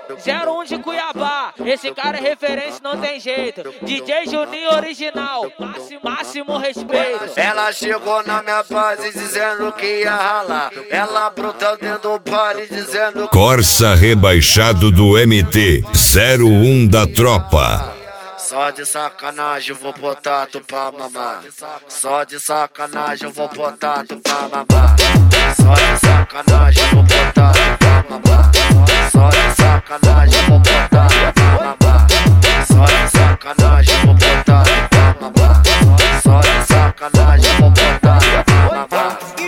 01 de Cuiabá, esse cara é referência, não tem jeito. DJ Juninho original, máximo respeito. Ela chegou na minha base dizendo que ia ralar. Ela brotou dentro do baile dizendo Corsa rebaixado do MT 01 da tropa. só de sacanagem eu vou botar tu pra mamar. Só de sacanagem eu vou botar tu pra mamar. Só de sacanagem eu vou botar tu pra mamar. Só de sacanagem eu vou botar tu pra mamar. Só de sacanagem eu vou botar tu pra mamar. Só de sacanagem eu vou botar tu pra mamar. Que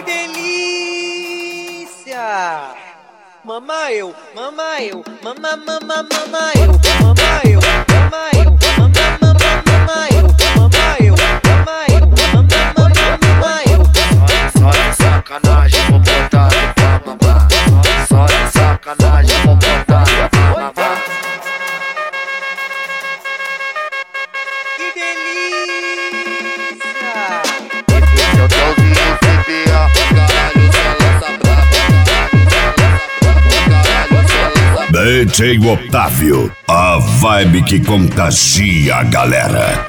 delícia! Mama eu, mama eu, mama eu, mama eu, mama eu, mama eu, Só de sacanagem vou botar tu pra mamar. Só de sacanagem vou botar tu pra mamar. que delícia! Eu tô ouvindo CPA, caralho, cê lança braba. DJ Otávio, a vibe que contagia a galera.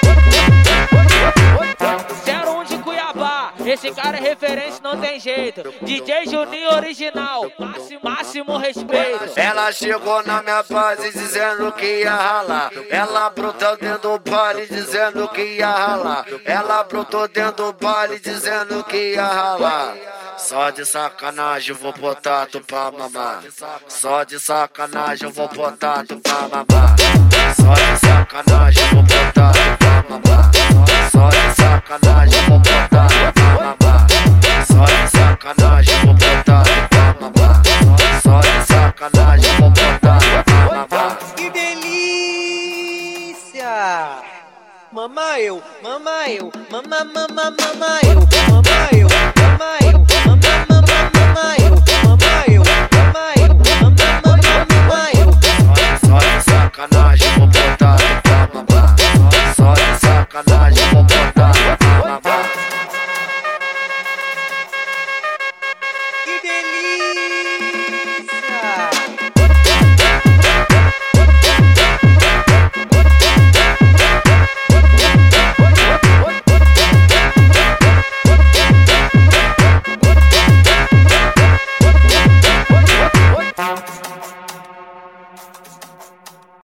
01 de Cuiabá, esse cara é referência, não tem jeito. DJ Juninho original, máximo respeito. Ela chegou na minha base dizendo que ia ralar. Ela brotou dentro do baile dizendo que ia ralar. Ela brotou dentro do baile dizendo que ia ralar. Só de sacanagem eu vou botar tu pra mamar. Só de sacanagem eu vou botar tu pra mamar. Só de sacanagem eu vou botar tu pra mamar. Só de sacanagem eu vou botar tu pra mamar. Só de sacanagem eu vou botar tu pra mamar. Só de sacanagem eu vou botar tu pra mamar. Que delícia! Mama eu, mama eu, mama eu, mama eu,